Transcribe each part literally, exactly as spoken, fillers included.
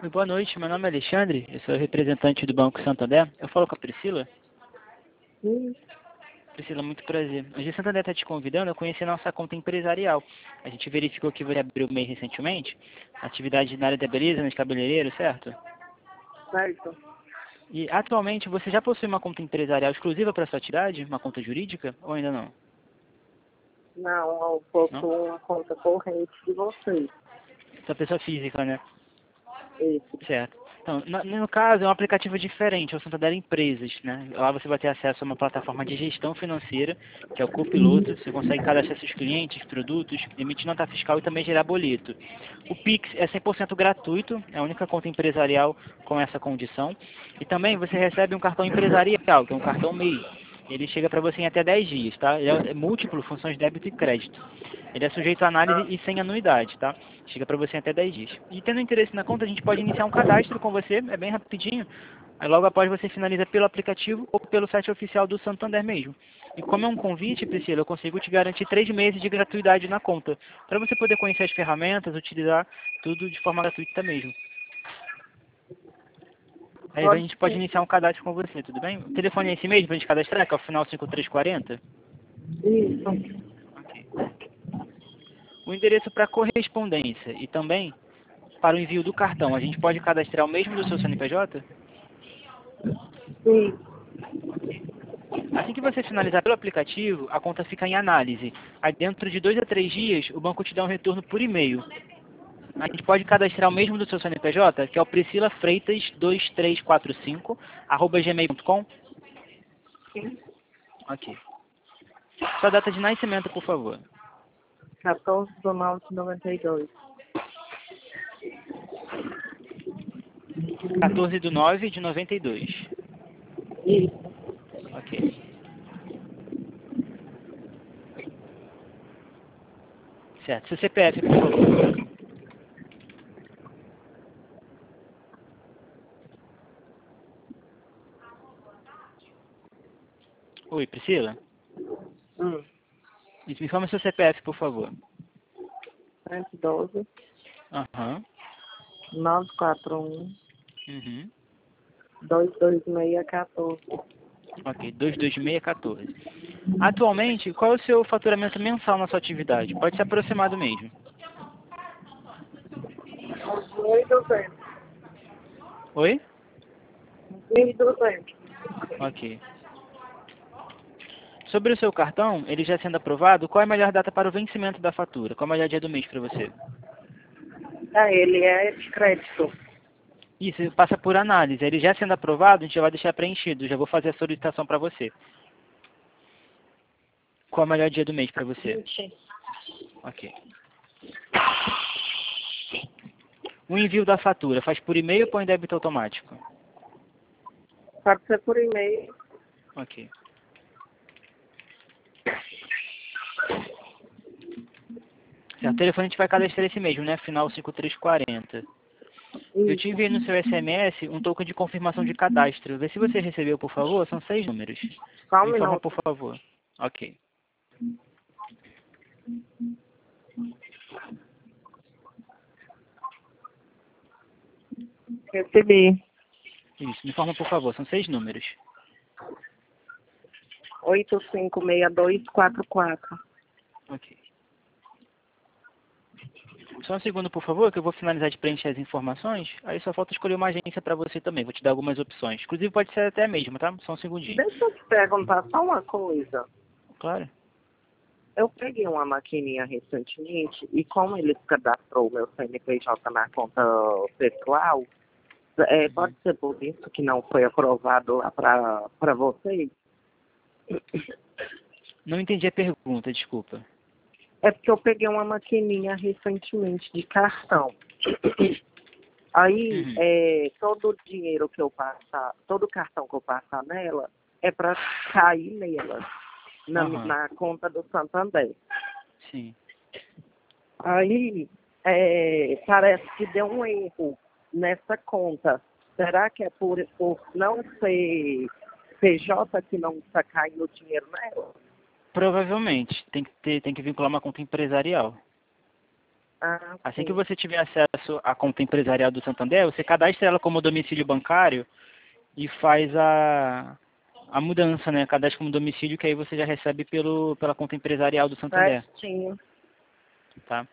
Oi, boa noite, meu nome é Alexandre, eu sou representante do Banco Santander. Eu falo com a Priscila. Sim. Priscila, muito prazer. A G Santander está te convidando a conhecer a nossa conta empresarial. A gente verificou que você abriu o MEI recentemente, atividade na área da beleza, nos cabeleireiros, certo? Certo. E atualmente você já possui uma conta empresarial exclusiva para sua atividade? Uma conta jurídica? Ou ainda não? Não, eu possuo Não? uma conta corrente de vocês. Sua pessoa física, né? Isso. Certo. Então, no, no caso, é um aplicativo diferente, é o Santander Empresas, né? Lá você vai ter acesso a uma plataforma de gestão financeira, que é o Copiloto. Você consegue cadastrar seus clientes, produtos, emitir nota fiscal e também gerar boleto. O Pix é cem por cento gratuito, é a única conta empresarial com essa condição. E também você recebe um cartão empresarial, que é um cartão MEI. Ele chega para você em até dez dias, tá? Ele é múltiplo, funções de débito e crédito. Ele é sujeito a análise e sem anuidade, tá? Chega para você em até dez dias. E tendo interesse na conta, a gente pode iniciar um cadastro com você, é bem rapidinho. Aí logo após você finaliza pelo aplicativo ou pelo site oficial do Santander mesmo. E como é um convite, Priscila, eu consigo te garantir três meses de gratuidade na conta, para você poder conhecer as ferramentas, utilizar tudo de forma gratuita mesmo. Aí a Pode gente pode ser. iniciar um cadastro com você, tudo bem? O telefone é esse mesmo para a gente cadastrar, que é o final cinco três quatro zero? Isso. Ok. O endereço para correspondência e também para o envio do cartão, a gente pode cadastrar o mesmo do seu C N P J? Sim. Ok. Assim que você finalizar pelo aplicativo, a conta fica em análise. Aí dentro de dois a três dias, o banco te dá um retorno por e-mail. A gente pode cadastrar o mesmo do seu C N P J, que é o priscila freitas dois três quatro cinco, arroba gmail ponto com. Sim. Ok. Sua data de nascimento, por favor. quatorze de nove de noventa e dois. quatorze de nove de noventa e dois. Isso. Ok. Certo. Seu C P F, por favor. Oi, Priscila? Hum. Me informa seu C P F, por favor. cento e doze, Aham. nove quatro um, Uhum. dois dois seis, quatorze. Ok, dois dois seis um quatro. Atualmente, qual é o seu faturamento mensal na sua atividade? Pode ser aproximado mesmo. mil e duzentos. Oi? mil e duzentos. Ok. Sobre o seu cartão, ele já sendo aprovado, qual é a melhor data para o vencimento da fatura? Qual é o melhor dia do mês para você? Ah, ele é de crédito. Isso, passa por análise. Ele já sendo aprovado, a gente já vai deixar preenchido. Já vou fazer a solicitação para você. Qual é o melhor dia do mês para você? vinte. Ok. O envio da fatura, faz por e-mail ou por débito automático? Pode ser por e-mail. Ok. Certo, o telefone a gente vai cadastrar esse mesmo, né? Final cinco três quatro zero. Eu te Isso. enviei no seu S M S um token de confirmação de cadastro. Vê se você recebeu, por favor. São seis números. Só um Me informa, por minuto. favor. Ok. Recebi. Isso, me informa, por favor. São seis números. oito cinco seis dois quatro quatro. Ok. Só um segundo, por favor, que eu vou finalizar de preencher as informações. Aí só falta escolher uma agência para você também. Vou te dar algumas opções. Inclusive pode ser até a mesma, tá? Só um segundinho. Deixa eu te perguntar só uma coisa. Claro. Eu peguei uma maquininha recentemente e como eles cadastrou o meu C N P J na conta pessoal, é, Uhum. pode ser por isso que não foi aprovado lá para vocês? Não entendi a pergunta, desculpa. É porque eu peguei uma maquininha recentemente de cartão. Aí, Uhum. é, todo o dinheiro que eu passar, todo o cartão que eu passar nela, é para cair nela, na, Aham. na conta do Santander. Sim. Aí, é, parece que deu um erro nessa conta. Será que é por, por não ser P J que não está caindo dinheiro nela? Provavelmente. Tem que ter, tem que vincular uma conta empresarial. Ah, Assim que sim. você tiver acesso à conta empresarial do Santander, você cadastra ela como domicílio bancário e faz a, a mudança, né? Cadastra como domicílio, que aí você já recebe pelo, pela conta empresarial do Santander, Certinho. tá?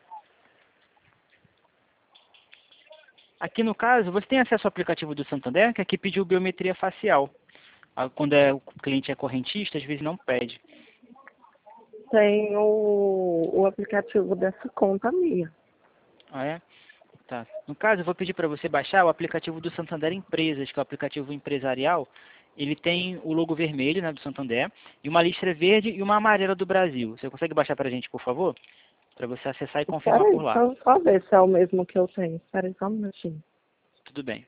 Aqui no caso, você tem acesso ao aplicativo do Santander, que aqui pediu biometria facial. Ah, quando é, o cliente é correntista, às vezes não pede. Tem o, o aplicativo dessa conta minha. Ah, é? Tá. No caso, eu vou pedir para você baixar o aplicativo do Santander Empresas, que é o aplicativo empresarial. Ele tem o logo vermelho, né, do Santander, e uma listra verde e uma amarela do Brasil. Você consegue baixar para a gente, por favor? Para você acessar e Espera confirmar aí, por lá. só, só ver se é o mesmo que eu tenho. Espera aí só um minutinho. Tudo bem.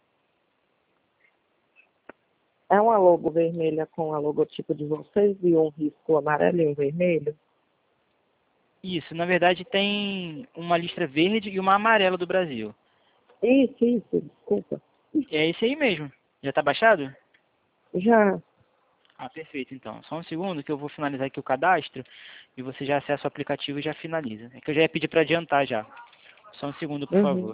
É uma logo vermelha com a logotipo de vocês e um risco amarelo e um vermelho? Isso, na verdade tem uma listra verde e uma amarela do Brasil. Isso, isso, desculpa. É esse aí mesmo. Já está baixado? Já. Ah, perfeito, então. Só um segundo que eu vou finalizar aqui o cadastro e você já acessa o aplicativo e já finaliza. É que eu já ia pedir para adiantar já. Só um segundo, por Uhum. favor.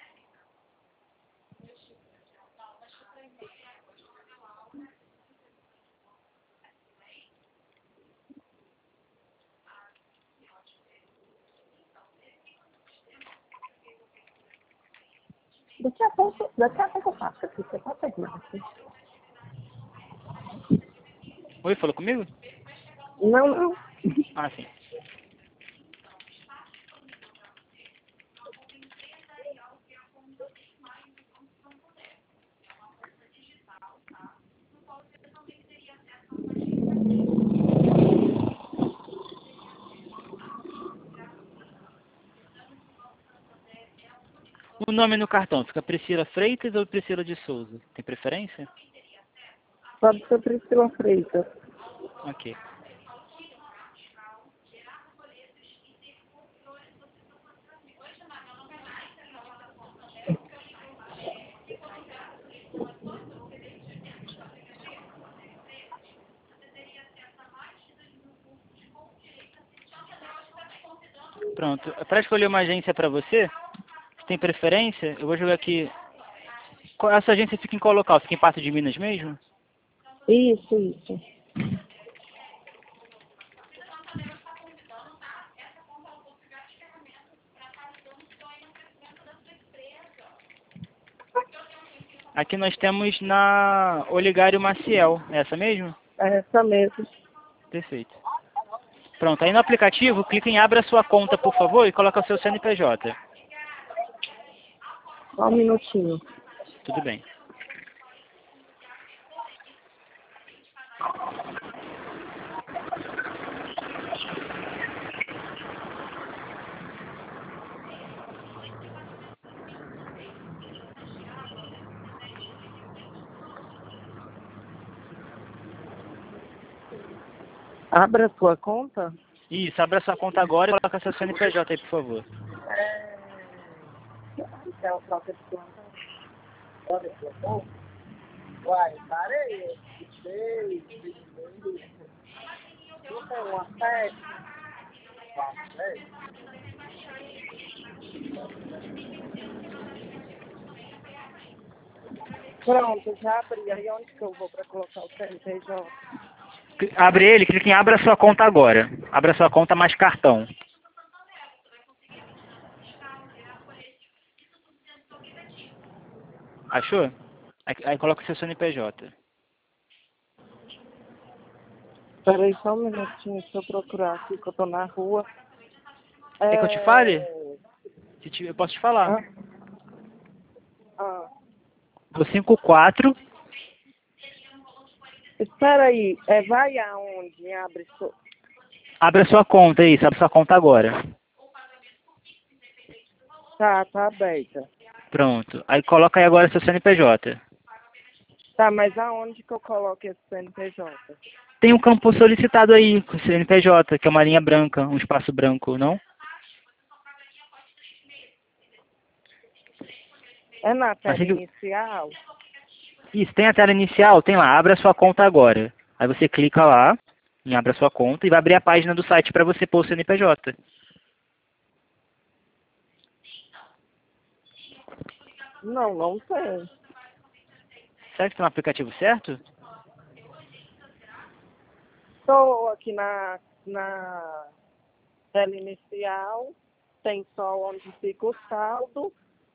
Daqui a pouco, daqui a pouco eu passo aqui, você pode terminar aqui. Oi, falou comigo? Não, não. Ah, sim. O nome no cartão fica Priscila Freitas ou Priscila de Souza? Tem preferência? Pode ser Priscila Freitas. Ok. Pronto. Para escolher uma agência para você, se tem preferência, eu vou jogar aqui. Qual- A sua agência fica em qual local? Fica em Pato de Minas mesmo? Isso, isso. Aqui nós temos na Oligário Maciel. É essa mesmo? É essa mesmo. Perfeito. Pronto. Aí no aplicativo, clica em Abra sua conta, por favor, e coloca o seu C N P J. Só um minutinho. Tudo bem. Abra sua conta. Isso, abra sua conta agora e coloca seu C N P J aí, por favor. É o próprio planta. Olha, plantão. Uai, parei. Seis, seis, seis. Não tem uma sete. Pronto, já abri. Aí onde que eu vou para colocar o C N P J? Cli- Abre ele, clica em Abra sua conta agora. Abra sua conta mais cartão. Achou? Aí, aí coloca o seu C N P J. Peraí só um minutinho, deixa eu procurar aqui que eu tô na rua. Quer que eu te fale? É... Se te- eu posso te falar. Ah, ah. O cinco quatro. Espera aí, é, vai aonde? Abre sua... Abra sua conta, isso. Abre sua conta agora. Tá, tá aberta. Pronto. Aí coloca aí agora seu C N P J. Tá, mas aonde que eu coloco esse C N P J? Tem um campo solicitado aí, com C N P J, que é uma linha branca, um espaço branco, não? É na tela Assim que... inicial? Isso, tem a tela inicial, tem lá, abra sua conta agora. Aí você clica lá, em abra sua conta, e vai abrir a página do site para você pôr o C N P J. Não, não tem. Será que tem um aplicativo certo? Estou aqui na, na tela inicial, tem só onde fica o saldo.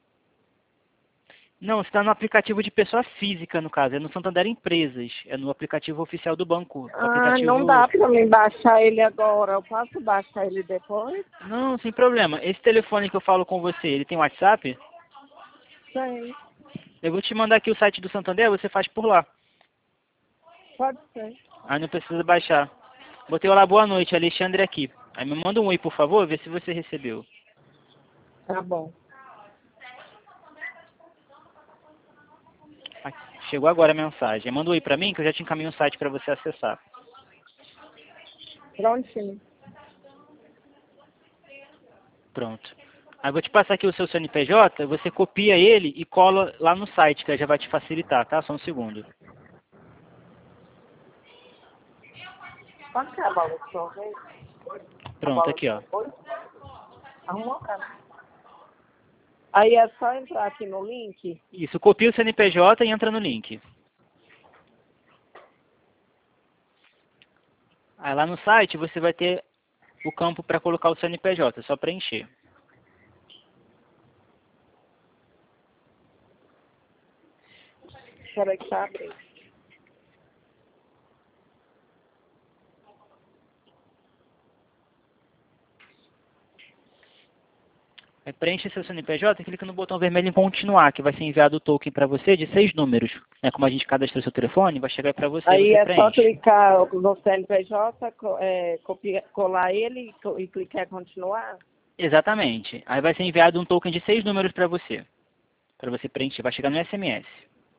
Não, você está no aplicativo de pessoa física, no caso. É no Santander Empresas. É no aplicativo oficial do banco. O Ah, não aplicativo... dá para mim baixar ele agora. Eu posso baixar ele depois? Não, sem problema. Esse telefone que eu falo com você, ele tem WhatsApp? Tem, Eu vou te mandar aqui o site do Santander, você faz por lá. pode ser. Aí não precisa baixar. Botei olá, boa noite, Alexandre aqui. Aí me manda um oi, por favor, vê se você recebeu. Tá bom. Aqui, chegou agora a mensagem. Manda um oi pra mim, que eu já te encaminho o site para você acessar. Prontinho. Pronto. Aí eu vou te passar aqui o seu C N P J, você copia ele e cola lá no site, que aí já vai te facilitar, tá? Só um segundo. Pode ser a bola de sorvete? A Pronto, bola de aqui, ó. sorvete? Arrumou, cara. Aí é só entrar aqui no link. Isso, copia o C N P J e entra no link. Aí lá no site você vai ter o campo para colocar o C N P J, é só preencher. Espera que tá abrindo. Aí preenche seu C N P J e clica no botão vermelho em continuar, que vai ser enviado o token para você de seis números. Né? Como a gente cadastrou seu telefone, vai chegar para você e Aí você é só preenche. clicar no C N P J, co- é, copiar, colar ele e, co- e clicar em continuar. Exatamente. Aí vai ser enviado um token de seis números para você. Para você preencher, vai chegar no S M S.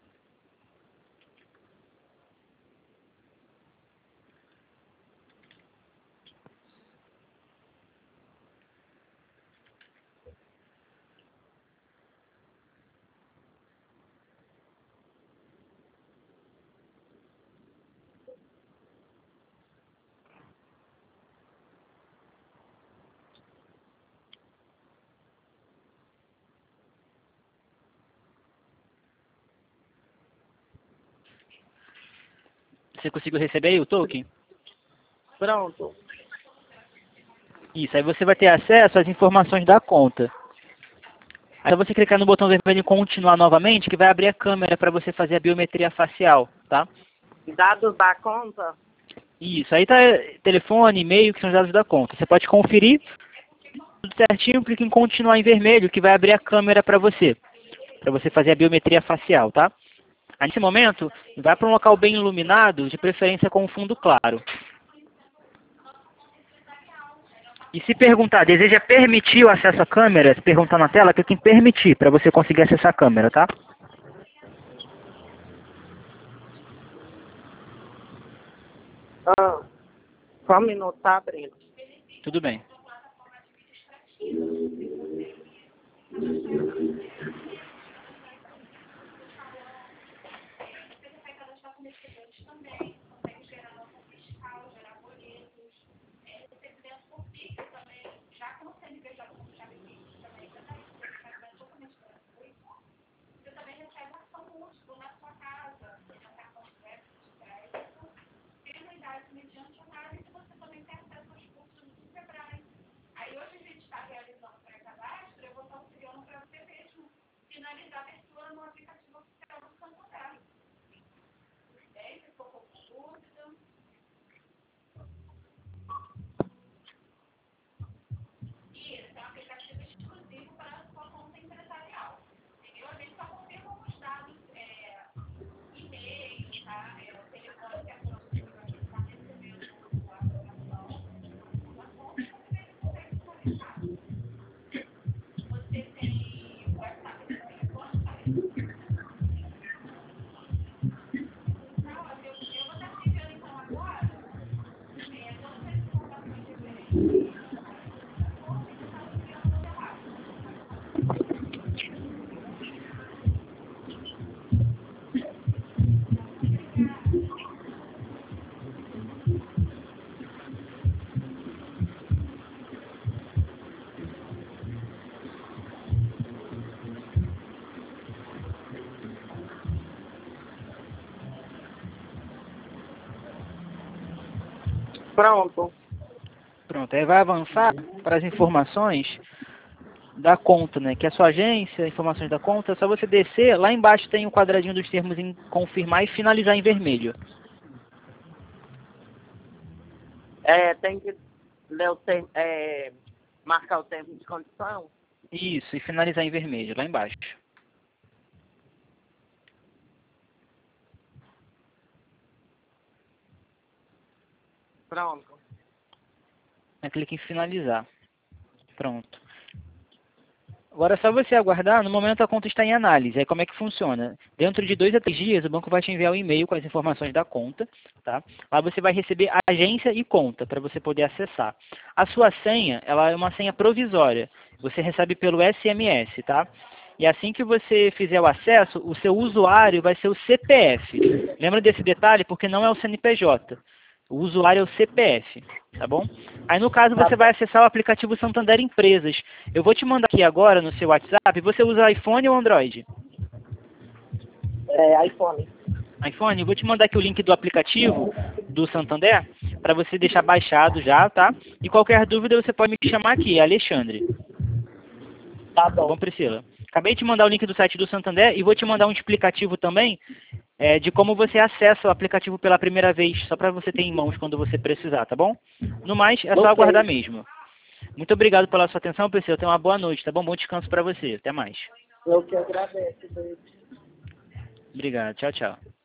Você conseguiu receber aí o token? Pronto. Isso, aí você vai ter acesso às informações da conta. Aí você clicar no botão vermelho em continuar novamente, que vai abrir a câmera para você fazer a biometria facial, tá? Dados da conta? Isso, aí tá telefone, e-mail, que são os dados da conta. Você pode conferir tudo certinho, clica em continuar em vermelho, que vai abrir a câmera para você, para você fazer a biometria facial, tá? Aí, nesse momento, vai para um local bem iluminado, de preferência com um fundo claro. E se perguntar, deseja permitir o acesso à câmera, se perguntar na tela, clica em permitir, para você conseguir acessar a câmera, tá? Ah, só um minuto, tá abrindo. Tudo bem. Pronto. Pronto, aí vai avançar para as informações da conta, né? Que é a sua agência, informações da conta, é só você descer, lá embaixo tem o quadradinho dos termos em confirmar e finalizar em vermelho. É, tem que ler o termo, é, marcar o termo de condição. Isso, e finalizar em vermelho, lá embaixo. Pronto. Aí clica em finalizar. Pronto. Agora é só você aguardar, no momento a conta está em análise. Aí como é que funciona? Dentro de dois a três dias, o banco vai te enviar um e-mail com as informações da conta, tá? Lá você vai receber a agência e conta para você poder acessar. A sua senha, ela é uma senha provisória. Você recebe pelo S M S, tá? E assim que você fizer o acesso, o seu usuário vai ser o C P F. Lembra desse detalhe? Porque não é o C N P J. O usuário é o C P F, tá bom? Aí no caso você vai acessar o aplicativo Santander Empresas. Eu vou te mandar aqui agora no seu WhatsApp. Você usa iPhone ou Android? É, iPhone. iPhone? Eu vou te mandar aqui o link do aplicativo do Santander para você deixar baixado já, tá? E qualquer dúvida você pode me chamar aqui, Alexandre. Tá Tá bom. bom, Priscila? Acabei de te mandar o link do site do Santander e vou te mandar um explicativo também é, de como você acessa o aplicativo pela primeira vez, só para você ter em mãos quando você precisar, tá bom? No mais, é só Ok. aguardar mesmo. Muito obrigado pela sua atenção, Priscila. Tenha uma boa noite, tá bom? Bom descanso para você. Até mais. Eu que agradeço, beijo. Obrigado. Tchau, tchau.